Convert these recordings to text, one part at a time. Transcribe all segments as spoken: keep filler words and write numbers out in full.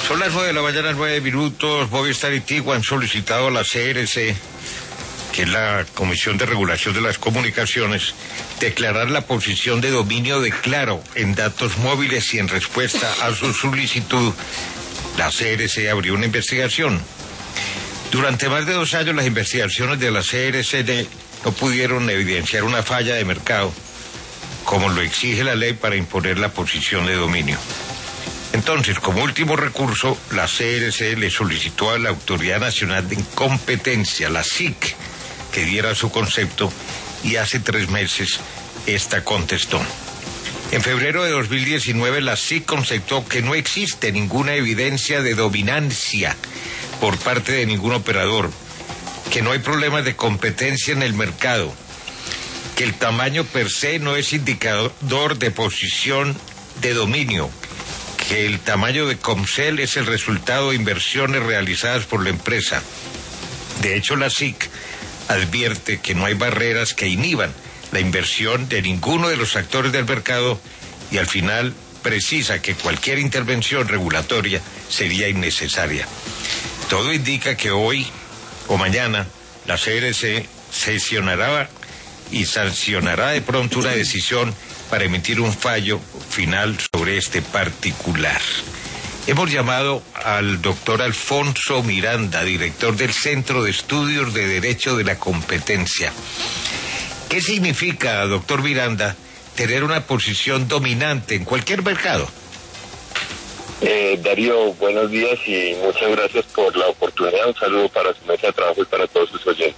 Son las nueve de la mañana, nueve minutos. Movistar y Tigo han solicitado a la C R C, que es la Comisión de Regulación de las Comunicaciones, declarar la posición de dominio de Claro en datos móviles, y en respuesta a su solicitud, la C R C abrió una investigación. Durante más de dos años, las investigaciones de la C R C no pudieron evidenciar una falla de mercado, como lo exige la ley para imponer la posición de dominio. Entonces, como último recurso, la C R C le solicitó a la Autoridad Nacional de Competencia, la S I C, que diera su concepto, y hace tres meses esta contestó. En febrero de dos mil diecinueve, la S I C constató que no existe ninguna evidencia de dominancia por parte de ningún operador, que no hay problemas de competencia en el mercado, que el tamaño per se no es indicador de posición de dominio, que el tamaño de Comcel es el resultado de inversiones realizadas por la empresa. De hecho, la S I C advierte que no hay barreras que inhiban la inversión de ninguno de los actores del mercado, y al final precisa que cualquier intervención regulatoria sería innecesaria. Todo indica que hoy o mañana la C R C sesionará y sancionará de pronto una decisión para emitir un fallo final sobre este particular. Hemos llamado al doctor Alfonso Miranda, director del Centro de Estudios de Derecho de la Competencia. ¿Qué significa, doctor Miranda, tener una posición dominante en cualquier mercado? Eh, Darío, buenos días y muchas gracias por la oportunidad. Un saludo para su mesa de trabajo y para todos sus oyentes.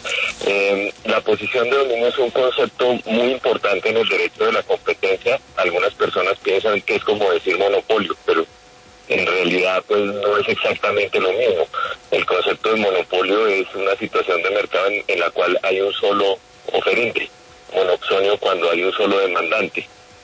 Eh, la posición de dominio es un concepto muy importante en el derecho de la competencia. Algunas personas piensan que es como decir monopolio, pero en realidad pues no es exactamente lo mismo. El concepto de monopolio es una situación de mercado en, en la cual hay un solo oferente, monopsonio cuando hay un solo demandante.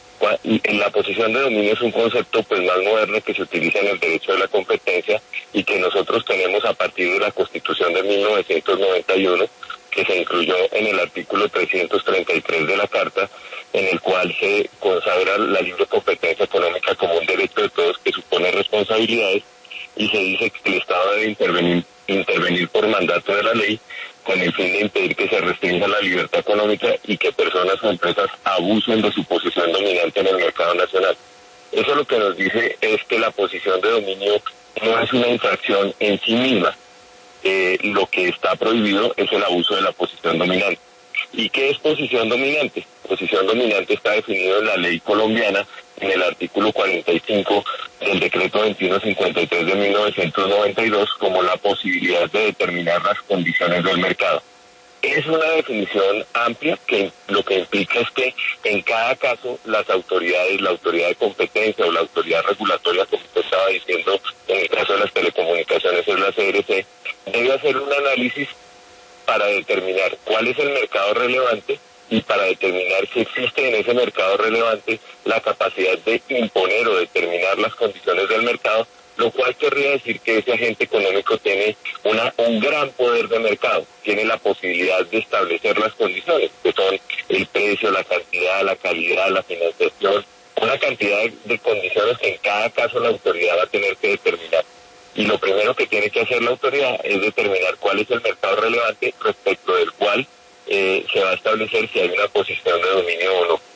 En la posición de dominio es un concepto pues más moderno que se utiliza en el derecho de la competencia y que nosotros tenemos a partir de la Constitución de mil novecientos noventa y uno, que se incluyó en el artículo trescientos treinta y tres de la Carta, en el cual se consagra la libre competencia económica como un derecho de todos que supone responsabilidades, y se dice que el Estado debe intervenir, intervenir por mandato de la ley con el fin de impedir que se restrinja la libertad económica y que personas o empresas abusen de su posición dominante en el mercado nacional. Eso lo que nos dice es que la posición de dominio no es una infracción en sí misma. Eh, lo que está prohibido es el abuso de la posición dominante. ¿Y qué es posición dominante? Posición dominante está definido en la ley colombiana en el artículo cuarenta y cinco del decreto veintiuno cincuenta y tres de mil novecientos noventa y dos como la posibilidad de determinar las condiciones del mercado. Es una definición amplia que lo que implica es que en cada caso las autoridades, la autoridad de competencia o la autoridad regulatoria, como usted estaba diciendo, en el caso de las telecomunicaciones es la C R C, debe hacer un análisis para determinar cuál es el mercado relevante y para determinar si existe en ese mercado relevante la capacidad de imponer o determinar las condiciones del mercado, lo cual querría decir que ese agente económico tiene una, un gran poder de mercado, tiene la posibilidad de establecer las condiciones, que son el precio, la cantidad, la calidad, la financiación, una cantidad de, de condiciones que en cada caso la autoridad va a tener que determinar. Y lo primero que tiene que hacer la autoridad es determinar cuál es el mercado relevante respecto del cual eh, se va a establecer si hay una posición de dominio o no.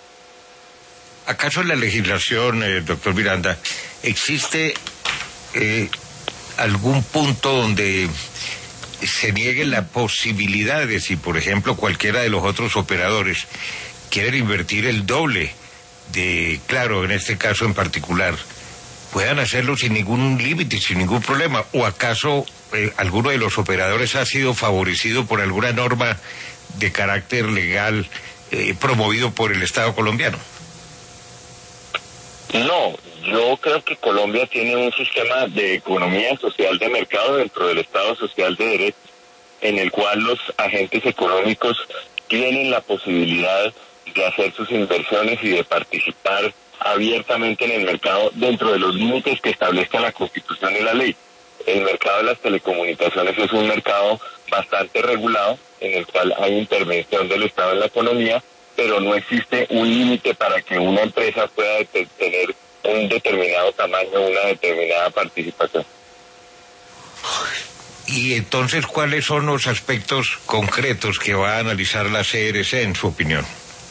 ¿Acaso en la legislación, eh, doctor Miranda, existe eh, algún punto donde se niegue la posibilidad de, si por ejemplo cualquiera de los otros operadores quieren invertir el doble de Claro, en este caso en particular, puedan hacerlo sin ningún límite, sin ningún problema? ¿O acaso eh, alguno de los operadores ha sido favorecido por alguna norma de carácter legal eh, promovido por el Estado colombiano? No, yo creo que Colombia tiene un sistema de economía social de mercado dentro del Estado social de derecho, en el cual los agentes económicos tienen la posibilidad de hacer sus inversiones y de participar abiertamente en el mercado dentro de los límites que establezca la Constitución y la ley. El mercado de las telecomunicaciones es un mercado bastante regulado, en el cual hay intervención del Estado en la economía, pero no existe un límite para que una empresa pueda tener un determinado tamaño, una determinada participación. Y entonces, ¿cuáles son los aspectos concretos que va a analizar la C R C en su opinión?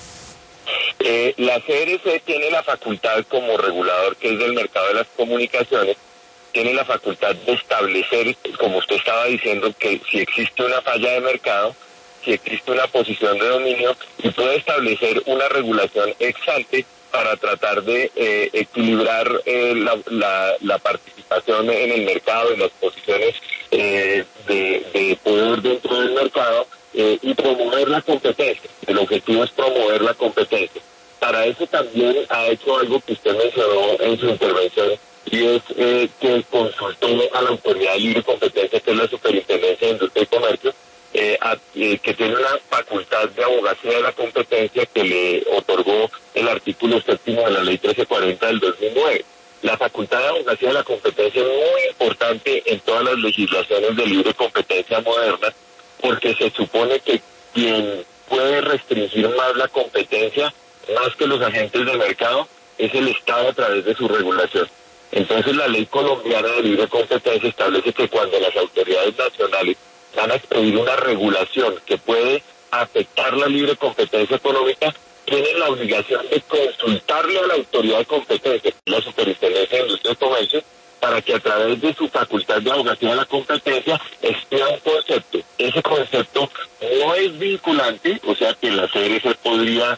Eh, la C R C tiene la facultad como regulador que es del mercado de las comunicaciones, tiene la facultad de establecer, como usted estaba diciendo, que si existe una falla de mercado, si existe una posición de dominio, y puede establecer una regulación ex ante para tratar de eh, equilibrar eh, la, la, la participación en el mercado, en las posiciones eh, de, de poder dentro del mercado eh, y promover la competencia. El objetivo es promover la competencia. Para eso también ha hecho algo que usted mencionó en su intervención, y es eh, que consultó a la Autoridad de Libre Competencia, que es la Superintendencia de Industria y Comercio, eh, a, eh, que tiene una facultad de abogacía de la competencia que le otorgó el artículo séptimo de la Ley trece cuarenta del dos mil nueve. La facultad de abogacía de la competencia es muy importante en todas las legislaciones de libre competencia modernas, porque se supone que quien puede restringir más la competencia, más que los agentes de mercado, es el Estado a través de su regulación. Entonces la ley colombiana de libre competencia establece que cuando las autoridades nacionales van a expedir una regulación que puede afectar la libre competencia económica, tienen la obligación de consultarle a la autoridad de competencia, la Superintendencia de Industria y Comercio, para que a través de su facultad de abogacía de la competencia expida un concepto. Ese concepto no es vinculante, o sea que la C R C podría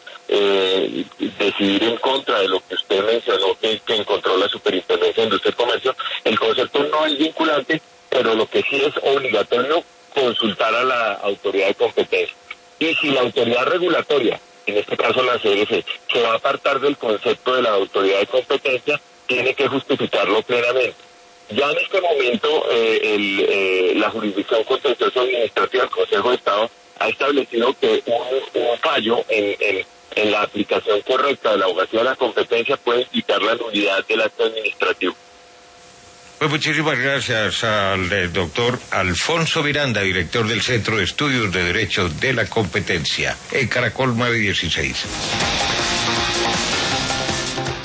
eh, decidir en contra de lo que usted mencionó que, que encontró la Superintendencia de Industria y Comercio. El concepto no es vinculante, pero lo que sí es obligatorio consultar a la autoridad de competencia. Y si la autoridad regulatoria, en este caso la C R C, se va a apartar del concepto de la autoridad de competencia, tiene que justificarlo plenamente. Ya en este momento eh, el, eh, la jurisdicción contencioso administrativa del Consejo de Estado ha establecido que un, un fallo en, en, en la aplicación correcta de la abogacía de la competencia puede implicar la nulidad del acto administrativo. Pues muchísimas gracias al eh, doctor Alfonso Miranda, director del Centro de Estudios de Derecho de la Competencia, en Caracol nueve dieciséis.